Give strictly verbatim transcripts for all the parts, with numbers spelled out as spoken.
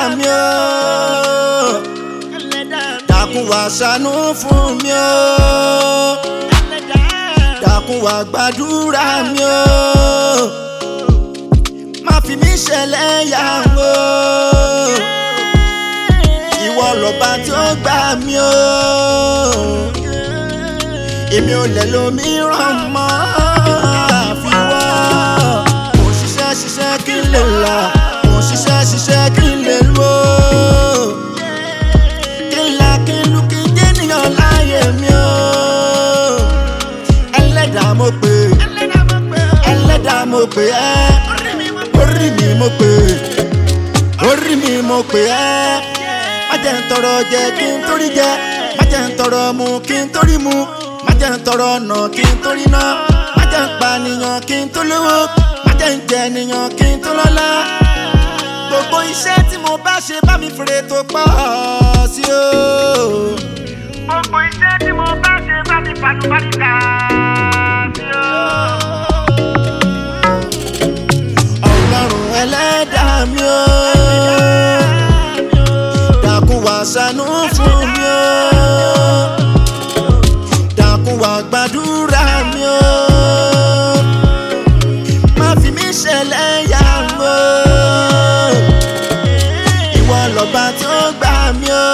mi o dákun wá ṣàánú fún mi o dákun wá gbàdúrà mi o má fi mí ṣẹlẹ́yà o ìwọ lọ́ba tí ó gbà mí o èmi ò lè lòmíràn mọ́ àfiwọ́ mo ṣiṣẹ́ ṣiṣẹ́ kí n lè là mo ṣiṣẹ́ ṣiṣẹ́ kí n lè lò kí n là kí n lu kí n jẹ́ ènìyàn láyé mi o ẹlẹ́dàá mo pè ẹlẹ́dàá mo pè ẹ́ orí mi mo pè orí mi mo pè ẹ́ má jẹ́ n tọrọ jẹ kí n torí jẹ má jẹ́ n tọrọ mu kí n torí mu má jẹ́ n tọrọ ọ̀nà kí n torí ná má jẹ́ n pànìyàn kí n tó lówó má jẹ́ n jẹ ènìyàn kí n tó lọ́lá gbogbo iṣẹ́ tí mo bá ṣe bá mi fèrè tó pọ̀ sí o. Gbogbo iṣẹ́ tí mo bá ṣe bá mi fàlùbáríkà sí o. Ọlọ́run ẹlẹ́dàá mi o dákun wá ṣàánú fún mi o dákun wá gbàdúrà mi o má fi mí ṣẹlẹ́yà o ìwọ lọ́ba tí ó gbà mí o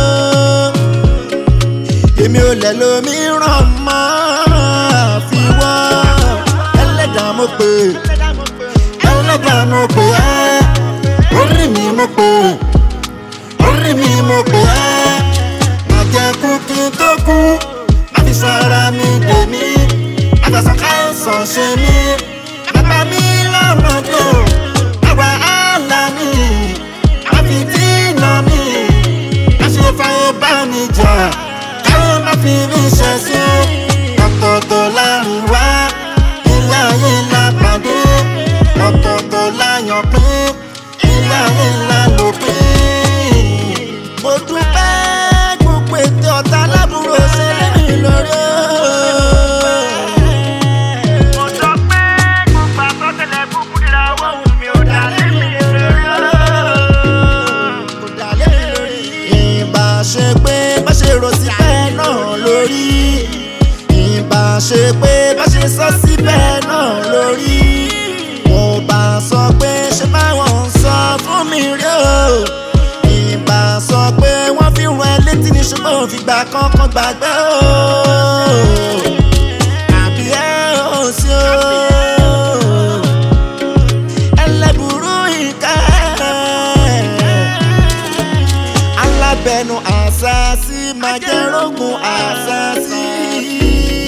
èmi ò lè lòmíràn mọ́ àfiwọ́ ẹlẹ́dàá mo pè ẹlẹ́dàá mo pè ẹ́ orí mi mo pè orí mi mo pè ẹ́ má jẹ́ kú kí n tó kú má fi sọ̀rọ̀ mi dè mí má fẹsọ̀ káìsàn ṣe mí bàbá mi lọ́mọdé àwa àlà mi má fi dínà mi má ṣe fàyè bá mi jà káyọ̀ má fi mí ṣẹ̀ sí ọ̀tọ̀ọ̀tọ̀ láàrin wá ilé ayé la pàdé ọ̀tọ̀ọ̀tọ̀ láyàn pín ilé ayé la lò pín. Mo dúpẹ́ gbogbo ètò ọ̀tá lábúrò ṣẹlẹ̀ mi lórí o. Mo sọ pé gbogbo àsọtẹ́lẹ̀ kúkú dira owó mi ò dá lé mi lórí o. Kò dá lé mi lórí. Ìbá ṣe pé bá ṣe rò sí bẹ́ẹ̀ náà lórí. Ìbá ṣe pé bá ṣe sọ sí bẹ́ẹ̀ náà lórí. Mo bá sọ pé ṣé báwọn ń sọ fún mi rí o. Ìbá sọ pé wọ́n fi rán ẹ létí ní ṣùgbọ́n ò fi gbà kankan gbàgbé o. Àbí ẹ ò sí o. Ẹlẹ́bùrú ìkà alábẹ́nu àṣàṣì máa jẹ́ rógun àṣàṣì.